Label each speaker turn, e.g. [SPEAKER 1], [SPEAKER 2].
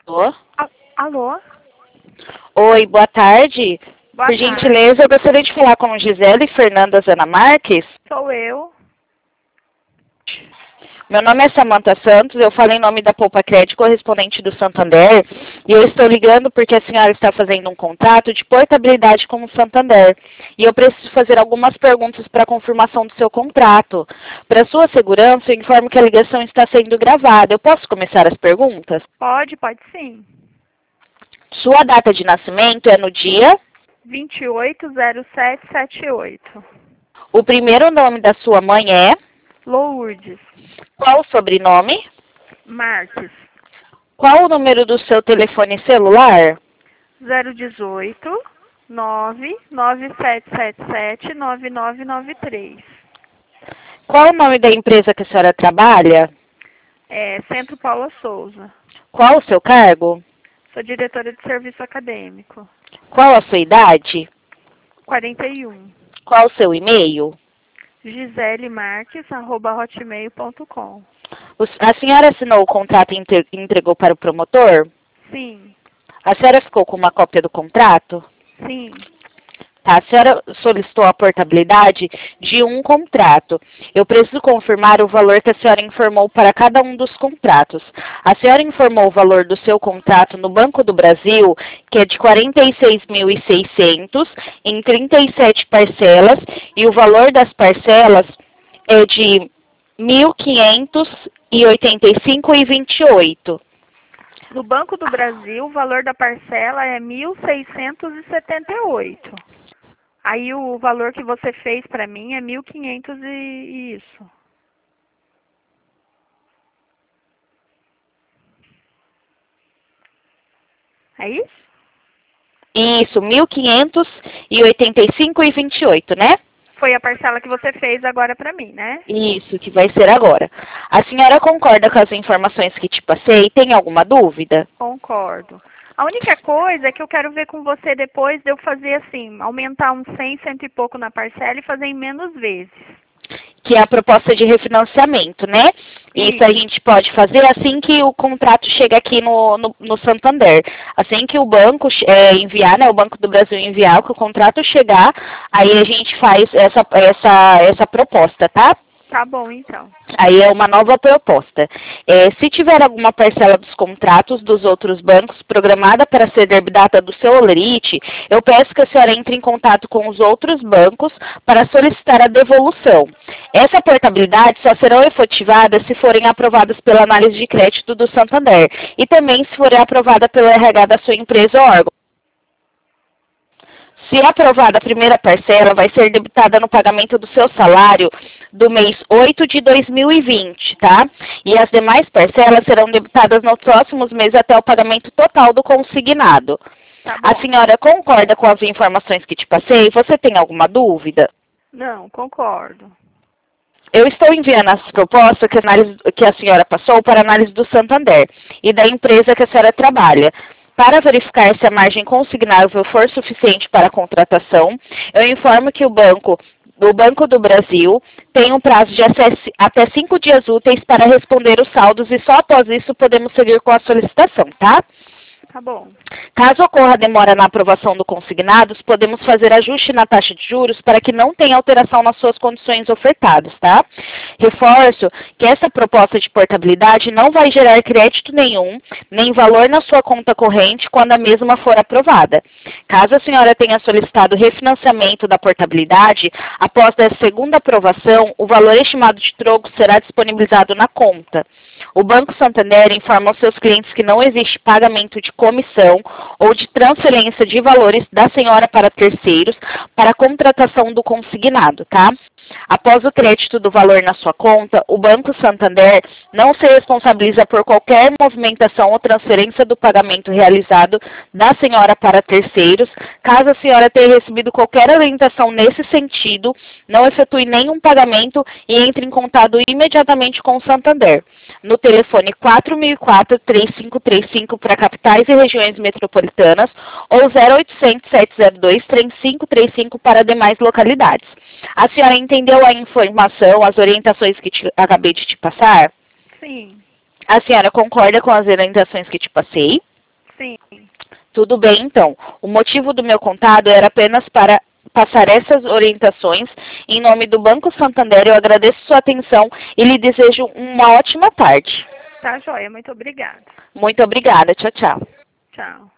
[SPEAKER 1] Alô?
[SPEAKER 2] Alô?
[SPEAKER 1] Oi, boa tarde.
[SPEAKER 2] Boa
[SPEAKER 1] Por
[SPEAKER 2] tarde.
[SPEAKER 1] gentileza, eu gostaria de falar com Gisele Fernanda Zana Marques.
[SPEAKER 2] Sou eu.
[SPEAKER 1] Meu nome é Samantha Santos, eu falo em nome da Poupa Crédito, correspondente do Santander, e eu estou ligando porque a senhora está fazendo um contrato de portabilidade com o Santander. E eu preciso fazer algumas perguntas para a confirmação do seu contrato. Para sua segurança, eu informo que a ligação está sendo gravada. Eu posso começar as perguntas?
[SPEAKER 2] Pode sim.
[SPEAKER 1] Sua data de nascimento é no dia?
[SPEAKER 2] 280778.
[SPEAKER 1] O primeiro nome da sua mãe é?
[SPEAKER 2] Lourdes.
[SPEAKER 1] Qual o sobrenome?
[SPEAKER 2] Marques.
[SPEAKER 1] Qual o número do seu telefone celular?
[SPEAKER 2] 018 99777 9993.
[SPEAKER 1] Qual o nome da empresa que a senhora trabalha?
[SPEAKER 2] Centro Paula Souza.
[SPEAKER 1] Qual o seu cargo?
[SPEAKER 2] Sou diretora de serviço acadêmico.
[SPEAKER 1] Qual a sua idade?
[SPEAKER 2] 41.
[SPEAKER 1] Qual o seu e-mail?
[SPEAKER 2] giselemarques@hotmail.com.
[SPEAKER 1] A senhora assinou o contrato e entregou para o promotor?
[SPEAKER 2] Sim.
[SPEAKER 1] A senhora ficou com uma cópia do contrato?
[SPEAKER 2] Sim.
[SPEAKER 1] Tá, a senhora solicitou a portabilidade de um contrato. Eu preciso confirmar o valor que a senhora informou para cada um dos contratos. A senhora informou o valor do seu contrato no Banco do Brasil, que é de 46.600 em 37 parcelas, e o valor das parcelas é de 1.585,28.
[SPEAKER 2] No Banco do Brasil, o valor da parcela é 1.678. Aí o valor que você fez para mim é 1.500 e isso. É isso?
[SPEAKER 1] Isso, 1.585,28, né?
[SPEAKER 2] Foi a parcela que você fez agora para mim, né?
[SPEAKER 1] Isso, que vai ser agora. A senhora concorda com as informações que te passei? Tem alguma dúvida?
[SPEAKER 2] Concordo. A única coisa é que eu quero ver com você depois de eu fazer assim, aumentar uns 100, cento e pouco na parcela e fazer em menos vezes.
[SPEAKER 1] Que é a proposta de refinanciamento, né? Isso a gente pode fazer assim que o contrato chega aqui no Santander. Assim que o banco enviar, né? O Banco do Brasil enviar, que o contrato chegar, aí a gente faz essa proposta, tá?
[SPEAKER 2] Tá bom, então.
[SPEAKER 1] Aí é uma nova proposta. Se tiver alguma parcela dos contratos dos outros bancos programada para ser debitada do seu holerite, eu peço que a senhora entre em contato com os outros bancos para solicitar a devolução. Essa portabilidade só serão efetivadas se forem aprovadas pela análise de crédito do Santander e também se forem aprovada pelo RH da sua empresa ou órgão. Se aprovada a primeira parcela, vai ser debitada no pagamento do seu salário do mês 8 de 2020, tá? E as demais parcelas serão debitadas nos próximos meses até o pagamento total do consignado.
[SPEAKER 2] Tá bom.
[SPEAKER 1] A senhora concorda com as informações que te passei? Você tem alguma dúvida?
[SPEAKER 2] Não, concordo.
[SPEAKER 1] Eu estou enviando as propostas que a senhora passou para análise do Santander e da empresa que a senhora trabalha. Para verificar se a margem consignável for suficiente para a contratação, eu informo que o Banco do Brasil tem um prazo de até 5 dias úteis para responder os saldos e só após isso podemos seguir com a solicitação, tá?
[SPEAKER 2] Tá bom.
[SPEAKER 1] Caso ocorra demora na aprovação do consignado, podemos fazer ajuste na taxa de juros para que não tenha alteração nas suas condições ofertadas, tá? Reforço que essa proposta de portabilidade não vai gerar crédito nenhum, nem valor na sua conta corrente quando a mesma for aprovada. Caso a senhora tenha solicitado refinanciamento da portabilidade, após a segunda aprovação, o valor estimado de troco será disponibilizado na conta. O Banco Santander informa aos seus clientes que não existe pagamento de comissão ou de transferência de valores da senhora para terceiros para a contratação do consignado, tá? Após o crédito do valor na sua conta, o Banco Santander não se responsabiliza por qualquer movimentação ou transferência do pagamento realizado da senhora para terceiros. Caso a senhora tenha recebido qualquer orientação nesse sentido, não efetue nenhum pagamento e entre em contato imediatamente com o Santander. No telefone 4004-3535 para capitais e regiões metropolitanas ou 0800-702-3535 para demais localidades. A senhora entendeu a informação, as orientações que acabei de te passar?
[SPEAKER 2] Sim.
[SPEAKER 1] A senhora concorda com as orientações que te passei?
[SPEAKER 2] Sim.
[SPEAKER 1] Tudo bem, então. O motivo do meu contato era apenas para passar essas orientações. Em nome do Banco Santander, eu agradeço sua atenção e lhe desejo uma ótima tarde.
[SPEAKER 2] Tá joia, muito obrigada.
[SPEAKER 1] Muito obrigada. Tchau, tchau.
[SPEAKER 2] Tchau.